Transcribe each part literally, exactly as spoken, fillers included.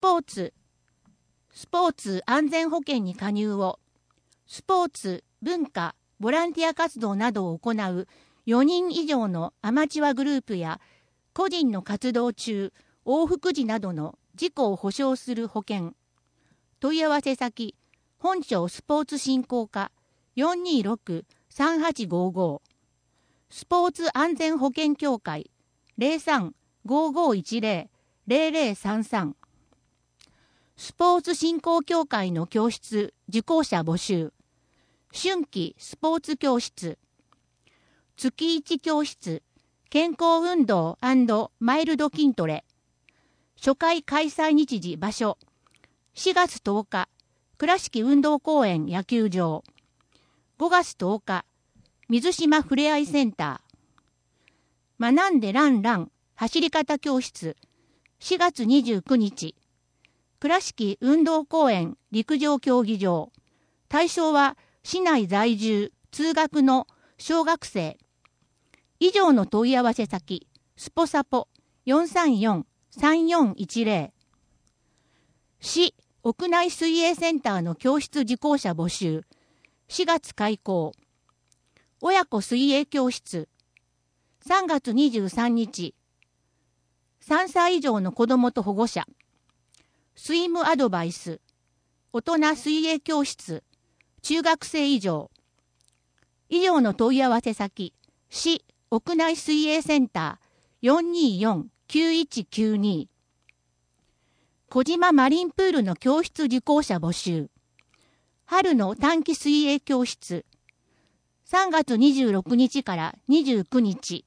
ポーツ、スポーツ安全保険に加入を、スポーツ、文化、ボランティア活動などを行うよにん以上のアマチュアグループや個人の活動中、往復時などの事故を保障する保険。問い合わせ先、本庁スポーツ振興課 よんにーろく さんはちごご、スポーツ安全保険協会 ゼロさん ごーごーいちゼロ ゼロゼロさんさん、スポーツ振興協会の教室受講者募集。春季スポーツ教室、月いち教室、健康運動&マイルド筋トレ。初回開催日時場所、しがつとおか、倉敷運動公園野球場。ごがつとおか、水島ふれあいセンター。学んでランラン走り方教室、しがつにじゅうくにち。倉敷運動公園陸上競技場。対象は市内在住、通学の小学生。以上の問い合わせ先、スポサポ よんさんよん さんよんいちゼロ。市屋内水泳センターの教室受講者募集。しがつ開講。親子水泳教室。さんがつにじゅうさんにち。さんさい以上の子どもと保護者。スイムアドバイス。大人水泳教室。中学生以上。以上の問い合わせ先、市屋内水泳センター よんにーよん きゅういちきゅうに。小島マリンプールの教室受講者募集。春の短期水泳教室。さんがつにじゅうろくにちからにじゅうくにち。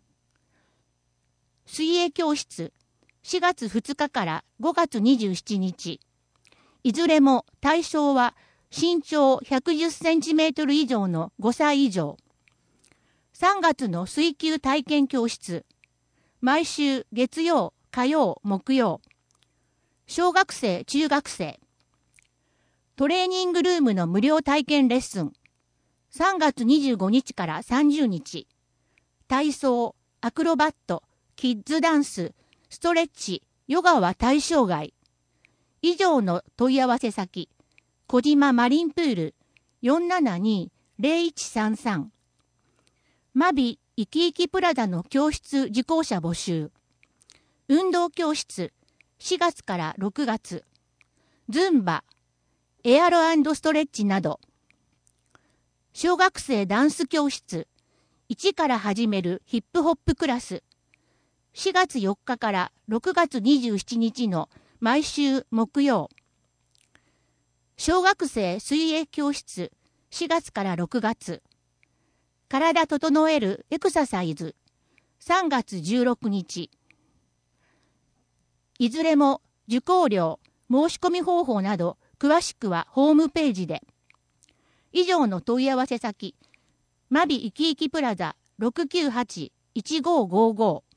水泳教室。しがつふつかからごがつにじゅうしちにち。いずれも対象は身長ひゃくじゅっセンチメートル以上のごさい以上。さんがつの水球体験教室。毎週月曜、火曜、木曜。小学生、中学生。トレーニングルームの無料体験レッスン。さんがつにじゅうごにちからさんじゅうにち。体操、アクロバット、キッズダンス、ストレッチ、ヨガは対象外。以上の問い合わせ先、小島マリンプール よんななにーぜろいちさんさん。マビイキイキプラザの教室受講者募集。運動教室、しがつからろくがつ。ズンバ、エアロ&ストレッチなど。小学生ダンス教室、いちから始めるヒップホップクラス。しがつよっかからろくがつにじゅうしちにちの毎週木曜。小学生水泳教室、しがつからろくがつ。体整えるエクササイズ、さんがつじゅうろくにち。いずれも受講料、申し込み方法など詳しくはホームページで。以上の問い合わせ先、マビイキイキプラザ ろくきゅうはち いちごーごーごー。